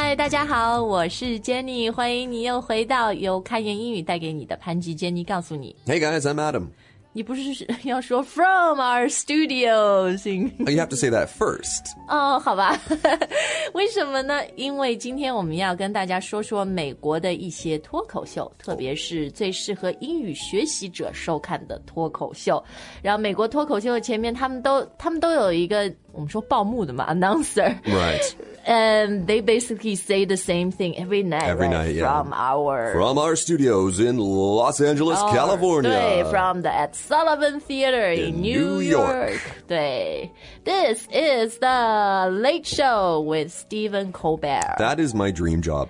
嗨，大家好，我是 Jenny， 欢迎你又回到由开言英语带给你的潘吉 Jenny 告诉你。 Hey guys, I'm Adam. 你不是要说 from our studios Oh, you have to say that first. 哦，好吧为什么呢？因为今天我们要跟大家说说美国的一些脱口秀，特别是最适合英语学习者收看的脱口秀。然后美国脱口秀的前面他们都有一个我们说报幕的嘛 announcer. Right. And they basically say the same thing every night. Every right? night, yeah. From our studios in Los Angeles, California. 对 from the at Sullivan Theater in New York. 对 This is the Late Show with Stephen Colbert. That is my dream job.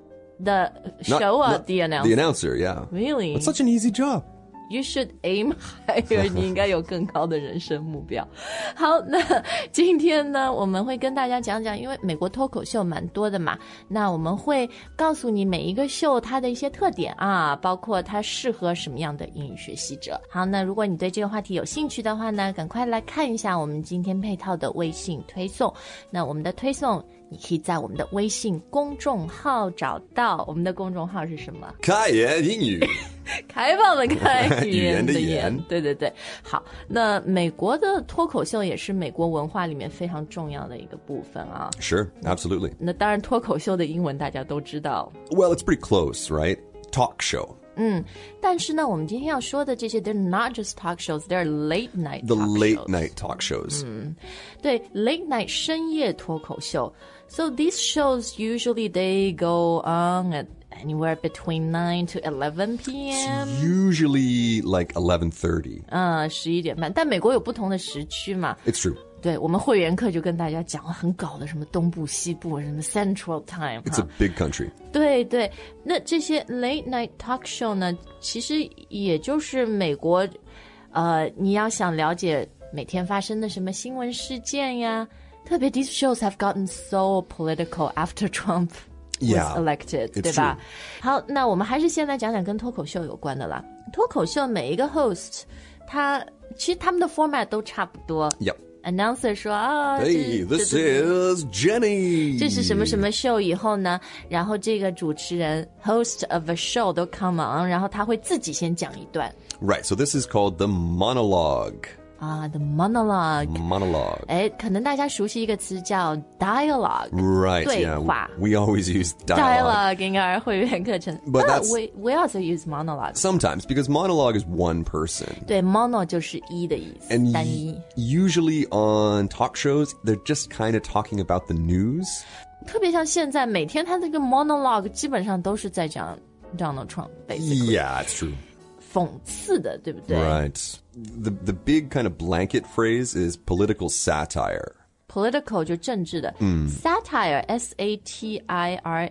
The show or the announcer? The announcer, yeah. Really? It's such an easy job. You should aim higher. 你应该有更高的人生目标。好，那今天呢，我们会跟大家讲讲，因为美国脱口秀蛮多的嘛，那我们会告诉你每一个秀它的一些特点啊，包括它适合什么样的英语学习者。好，那如果你对这个话题有兴趣的话呢，赶快来看一下我们今天配套的微信推送。那我们的推送你可以在我们的微信公众号找到，我们的公众号是什么？ 开言英语。 开放的开，语言的言言。 对对对。好，那美国的脱口秀也是美国文化里面非常重要的一个部分啊。 Sure, absolutely. 那当然脱口秀的英文大家都知道。 Well, it's pretty close, right? Talk show. 但是呢，我们今天要说的这些 they're not just talk shows, they're late night The talk late shows. night talk shows. 对 late night 深夜脱口秀。So these shows usually they go on at anywhere between 9 to 11 p.m. Usually like 11:30. 11点半，但美国有不同的时区嘛。 It's true. 对，我们会员课就跟大家讲了很搞的什么东部西部什么 Central Time. It's a big country. 对对，那这些 late night talk show 呢，其实也就是美国你要想了解每天发生的什么新闻事件呀，特别 these shows have gotten so political after Trump was elected, 对吧？好，那我们还是先来讲讲跟脱口秀有关的啦。脱口秀每一个 host 其实他们的 format 都差不多。 Yep. Announcer 说啊 Hey, this is Jenny. 这是什么什么 show 以后呢，然后这个主持人 host of a show 都 come on， 然后他会自己先讲一段。 Right, so this is called the monologue. The monologue. Monologue. 哎，可能大家熟悉一个词叫 dialogue. Right, 对 yeah. 话。 We always use dialogue. Dialogue in our 会员课程。 But that's- we also use monologue. Sometimes, because monologue is one person. 对 mono 就是一的意思， And 单一。 usually on talk shows, they're just kind of talking about the news. 特别像现在每天他这个 monologue 基本上都是在讲 Donald Trump basically. Yeah, it's true. 讽刺的，对不对？ Right. The big kind of blanket phrase is political satire. Political 就政治的，satire S-A-T-I-R-E.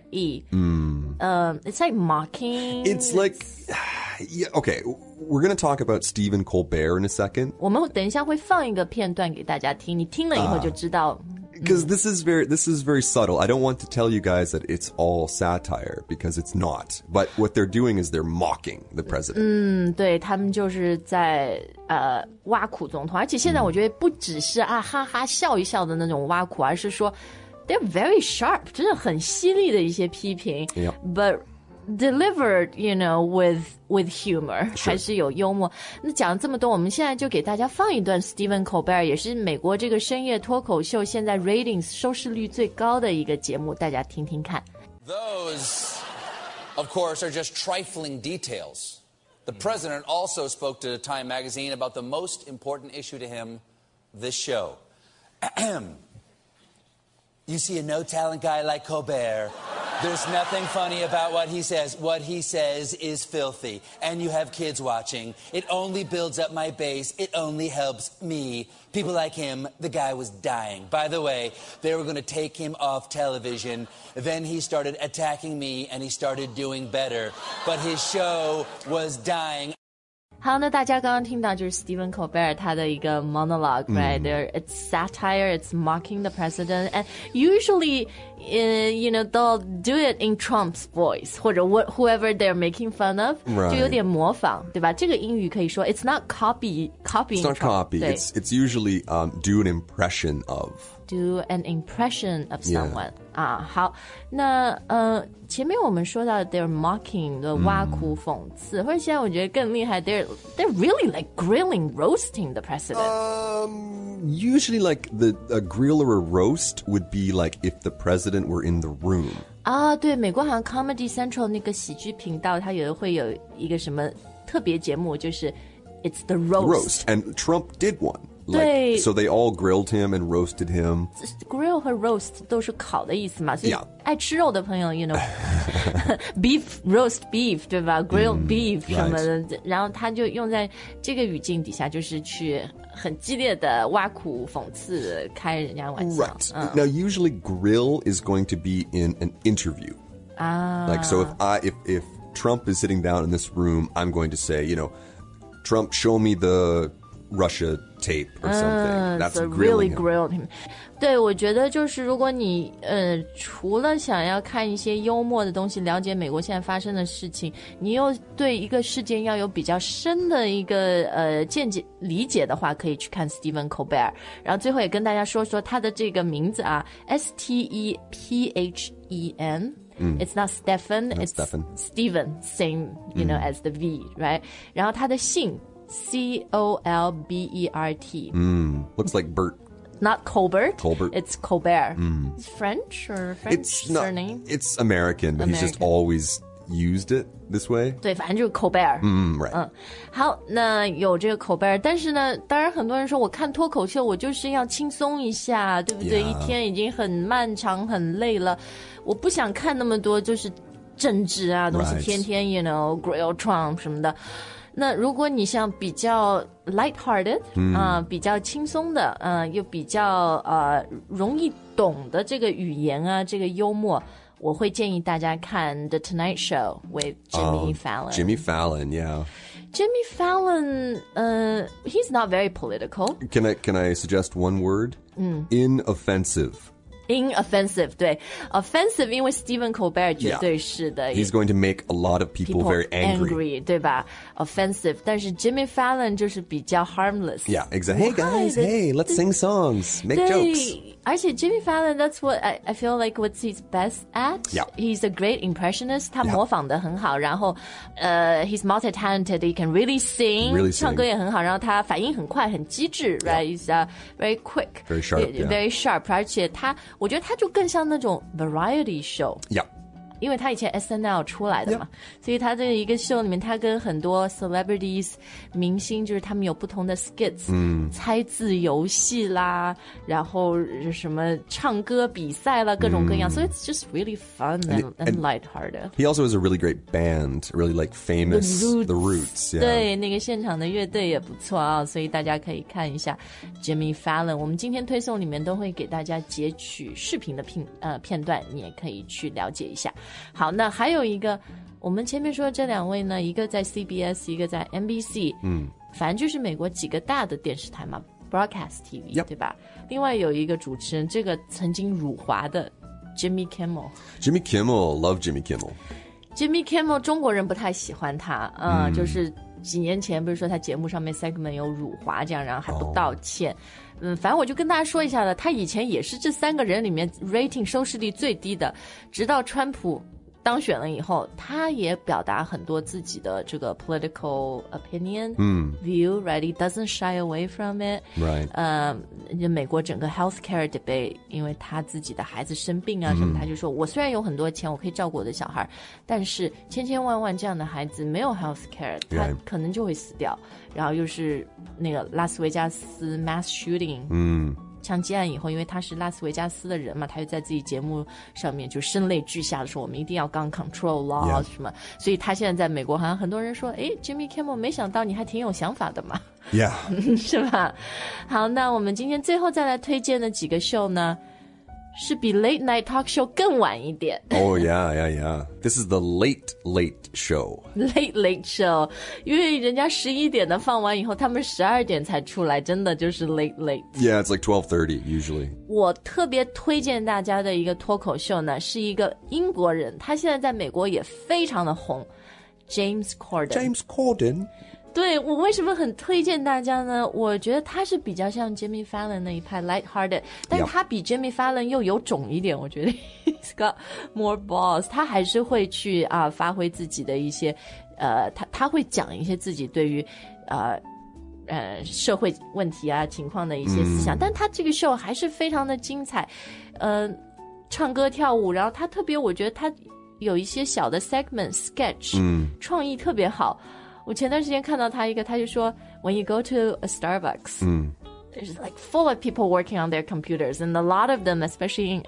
It's like mocking. It's like, yeah, okay, we're going to talk about Stephen Colbert in a second. 我们等一下会放一个片段给大家听，你听了以后就知道。 Because this is very subtle. I don't want to tell you guys that it's all satire because it's not. But what they're doing is they're mocking the president. 对，他们就是在挖苦总统，而且现在我觉得不只是哈哈笑一笑的那种挖苦，而是说 they're very sharp， 真的很犀利的一些批评。 Yeah. But delivered, with humor， 还是有幽默。那讲了这么多，我们现在就给大家放一段 Stephen Colbert， 也是美国这个深夜脱口秀现在 ratings 收视率最高的一个节目，大家听听看。 Those, of course, are just trifling details. The president also spoke to Time magazine about the most important issue to him, this show. You see a no-talent guy like Colbert. There's nothing funny about what he says. What he says is filthy. And you have kids watching. It only builds up my base. It only helps me. People like him, the guy was dying. By the way, they were going to take him off television. Then he started attacking me, and he started doing better. But his show was dying. 好，那大家刚刚听到就是 Stephen Colbert 他的一个 monologue, right? There, it's satire, it's mocking the president, and usually, they'll do it in Trump's voice 或者 whoever they're making fun of, Right. 就有点模仿，对吧？这个英语可以说 it's not copying It's not Trump, copy. 对 It's usually do an impression of. do an impression of someone. Yeah. 好，那前面我们说到 they're mocking 的挖苦讽刺，或者现在我觉得更厉害 they're really like grilling, roasting the president. Usually like a grill or a roast would be like if the president were in the room. 对，美国好像 Comedy Central 那个喜剧频道，它会有一个什么特别节目，就是 It's the roast. And Trump did one. Like, so they all grilled him and roasted him. Grill 和 roast 都是烤的意思嘛，所以 Yeah. 爱吃肉的朋友 you know beef roast beef 对吧 grilled beef 什么的，然后他就用在这个语境底下，就是去很激烈的挖苦讽刺开人家玩笑。 Right. Now usually grill is going to be in an interview. Like so if Trump is sitting down in this room, I'm going to say, you know, Trump, show me the Russia tape or something. That's so grilling really him. grilled him. 对，我觉得就是如果你除了想要看一些幽默的东西，了解美国现在发生的事情，你又对一个事件要有比较深的一个见解理解的话，可以去看 Stephen Colbert。然后最后也跟大家说说他的这个名字啊 ，Stephen。It's not Stephen, it's Stephen, same, you know, as the V, right? 然后他的姓Colbert. Looks like Bert. Not Colbert. Colbert. It's Colbert. It's French or French It's not, surname? It's American, but he's just always used it this way. 对，反正就是 Colbert. Right. 好，那有这个 Colbert， 但是呢，当然很多人说我看脱口秀，我就是要轻松一下，对不对？ Yeah. 一天已经很漫长很累了，我不想看那么多就是政治啊东西， Right. 天天 you know grill Trump 什么的。那如果你像比较 lighthearted 比较轻松的又比较容易懂的这个语言啊，这个幽默，我会建议大家看 The Tonight Show with Jimmy Fallon. Jimmy Fallon, yeah. Jimmy Fallon, he's not very political. Can I suggest one word? Inoffensive. Inoffensive, 对 offensive 因为 Stephen Colbert 绝对是的 He's going to make a lot of people very angry. 对吧 offensive 但是 Jimmy Fallon 就是比较 harmless. Yeah, exactly. Hey guys, hey, let's sing songs, make 对 jokes. 而且 Jimmy Fallon, that's what I feel like what's he's best at. Yeah. He's a great impressionist. 他模仿得很好，然后he's multi-talented. He can really sing. Really sing. 唱歌也很好，然后他反应很快，很机智 right? He's very quick. Very sharp, yeah. Very sharp. 而且我觉得他就更像那种 variety show. Yeah. 因为他以前 SNL 出来的嘛，所以他这一个秀里面，他跟很多 celebrities 明星，就是他们有不同的 skits，猜字游戏啦，然后什么唱歌比赛啦，各种各样，所以 it's just really fun and lighthearted. He also has a really great band, really like famous The Roots. Yeah. 对，那个现场的乐队也不错啊，所以大家可以看一下 Jimmy Fallon。我们今天推送里面都会给大家截取视频的片段，你也可以去了解一下。好，那还有一个，我们前面说的这两位呢，一个在 CBS， 一个在 NBC， 反正就是美国几个大的电视台嘛 ，Broadcast TV， 对吧？另外有一个主持人，这个曾经辱华的 Jimmy Kimmel。Jimmy Kimmel, love Jimmy Kimmel. Jimmy Kimmel 中国人不太喜欢他，就是几年前不是说他节目上面 segment 有辱华这样，然后还不道歉。反正我就跟大家说一下了，他以前也是这三个人里面 rating 收视率最低的，直到川普当选了以后，他也表达很多自己的这个 political opinion view, right? He doesn't shy away from it. Right. 美国整个 healthcare debate， 因为他自己的孩子生病啊什么，他就说我虽然有很多钱，我可以照顾我的小孩，但是千千万万这样的孩子没有 healthcare， 他可能就会死掉。然后又是那个拉斯维加斯 mass shooting， 枪击案以后，因为他是拉斯维加斯的人嘛，他就在自己节目上面就声泪俱下的说，我们一定要gun control law 什么，所以他现在在美国好像很多人说，诶 Jimmy Kimmel 没想到你还挺有想法的嘛。 Yeah. 是吧？好，那我们今天最后再来推荐的几个秀呢，是比 Late Night Talk Show 更晚一点。 Oh, yeah. This is the late show. Late show， 因为人家11点的放完以后，他们12点才出来，真的就是 late. Yeah, it's like 12:30 usually. 我特别推荐大家的一个脱口秀呢，是一个英国人，他现在在美国也非常的红，James Corden。 对，我为什么很推荐大家呢？我觉得他是比较像 Jimmy Fallon 那一派 lighthearted， 但是他比 Jimmy Fallon 又有种一点，我觉得 he's got more balls， 他还是会去发挥自己的一些他会讲一些自己对于社会问题情况的一些思想，但他这个秀还是非常的精彩，唱歌跳舞，然后他特别，我觉得他有一些小的 segment sketch，创意特别好。我前段时间看到他一个，他就说 when you go to a Starbucks，there's like full of people working on their computers, and a lot of them, especially in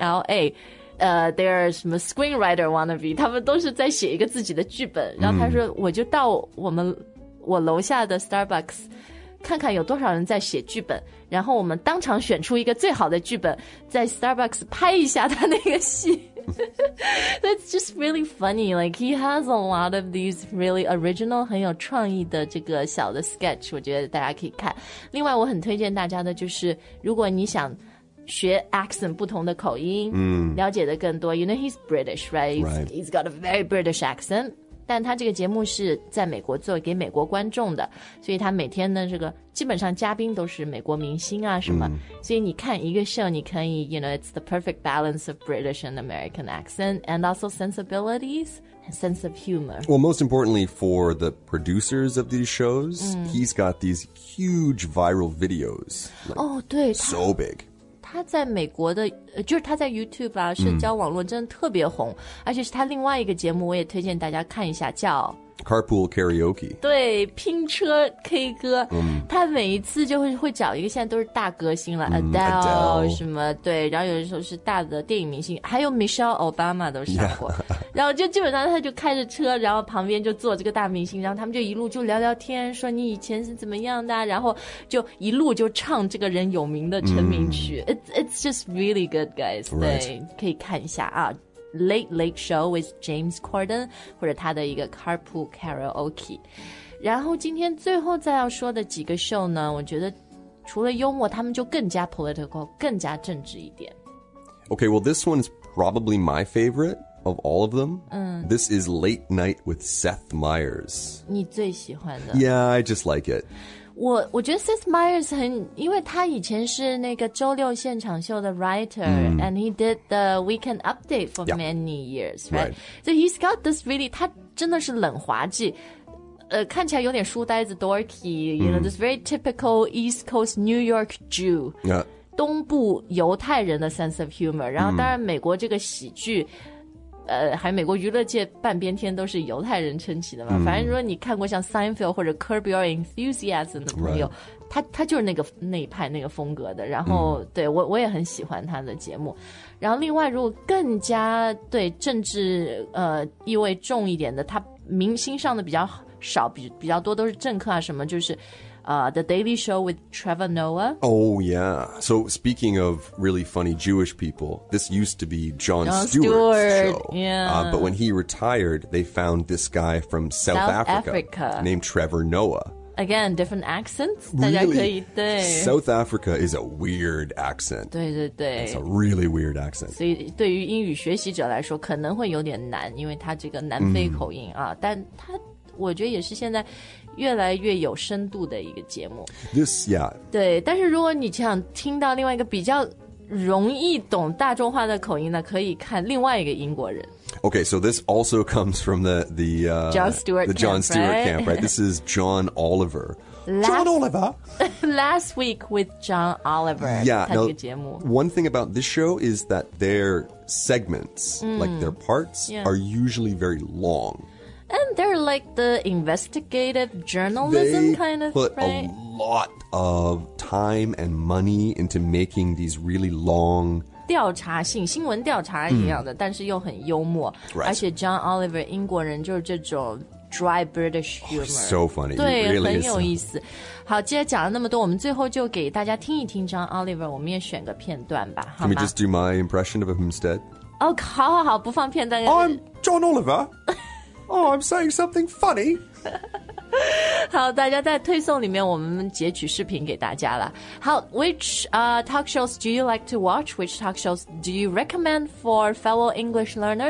LA.they're 什么 screenwriter wannabe， 他们都是在写一个自己的剧本。然后他说，我就到我楼下的 Starbucks 看看有多少人在写剧本，然后我们当场选出一个最好的剧本，在 Starbucks 拍一下他那个戏。That's just really funny. Like he has a lot of these really original 很有创意的这个小的 sketch， 我觉得大家可以看。另外我很推荐大家的就是如果你想学 accent 不同的口音，了解的更多。You know he's British, right? He's got a very British accent. 但他这个节目是在美国做给美国观众的，所以他每天呢这个基本上嘉宾都是美国明星什么，所以你看一个 show 你可以 you know it's the perfect balance of British and American accent and also sensibilities and sense of humor. Well, most importantly for the producers of these shows, he's got these huge viral videos. Like, 对 so big. 他在美国的就是他在 YouTube 社交网络真的特别红，而且是他另外一个节目我也推荐大家看一下，叫 Carpool Karaoke。 对，拼车 K 歌，他每一次就会找一个现在都是大歌星了，Adele 什么，对，然后有的时候是大的电影明星，还有 Michelle Obama 都上过，然后就基本上他就开着车，然后旁边就坐这个大明星，然后他们就一路就聊聊天，说你以前是怎么样的，然后就一路就唱这个人有名的成名曲。It's just really good, guys. 对，可以看一下啊。Late Late Show with James Corden 或者他的一个 Carpool Karaoke。 然后今天最后再要说的几个 show 呢，我觉得除了幽默他们就更加 political 更加政治一点。 Okay, well this one's probably my favorite of all of them. This is Late Night with Seth Meyers. 你最喜欢的？ Yeah, I just like it. 我觉得 Seth Meyers 因为他以前是那个周六现场秀的 writer，and he did the weekend update for many years, right? So he's got this really， 他真的是冷滑稽，看起来有点书呆子 dorky，you know, this very typical East Coast New York Jew， 东部犹太人的 sense of humor。 然后当然美国这个喜剧还有美国娱乐界半边天都是犹太人撑起的嘛。反正如果你看过像 Seinfeld 或者 Curb Your Enthusiasm 的朋友，他就是那一派那个风格的。然后对我也很喜欢他的节目。然后另外如果更加对政治意味重一点的，他明星上的比较少，比较多都是政客什么，就是The Daily Show with Trevor Noah. Oh, yeah. So speaking of really funny Jewish people, this used to be Jon Stewart's show. Yeah. But when he retired, they found this guy from South Africa named Trevor Noah. Again, different accents. 大家可以 对 South Africa is a weird accent. 对对对 It's a really weird accent. 所以对于英语学习者来说可能会有点难，因为他这个南非口音但他我觉得也是现在越来越有深度的一个节目。 This, yeah. 对，但是如果你想听到另外一个比较容易懂大众化的口音呢，可以看另外一个英国人。 Okay, so this also comes from the Jon Stewart camp, right? This is John Oliver. John Oliver? Last week with John Oliver. Yeah. 他这个节目 One thing about this show is that their segments, like their parts, are usually very long. And they're like the investigative journalism kind of, put right? a lot of time and money into making these really long 调查性新闻调查一样的，但是又很幽默，而且 John Oliver 英国人就是这种 dry British humor， so funny， 对， really 很有意思。好，既然讲了那么多，我们最后就给大家听一听 John Oliver， 我们也选个片段吧，好吗？ Can we just do my impression of him instead? 好，不放片段。 I'm John Oliver. Oh, I'm saying something funny. 好，大家在推送里面我们截取视频给大家了。好 ，Which talk shows do you like to watch? Which talk shows do you recommend for fellow English learners?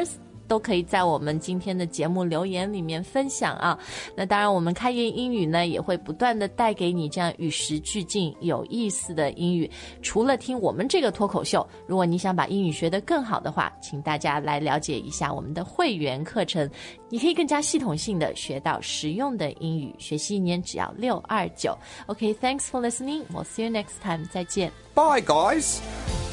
都可以在我们今天的节目留言里面分享啊。那当然我们开言英语呢也会不断的带给你这样与时俱进有意思的英语。除了听我们这个脱口秀，如果你想把英语学得更好的话，请大家来了解一下我们的会员课程，你可以更加系统性的学到实用的英语，学习1年只要629。OK, thanks for listening. We'll see you next time. 再见。 Bye, guys.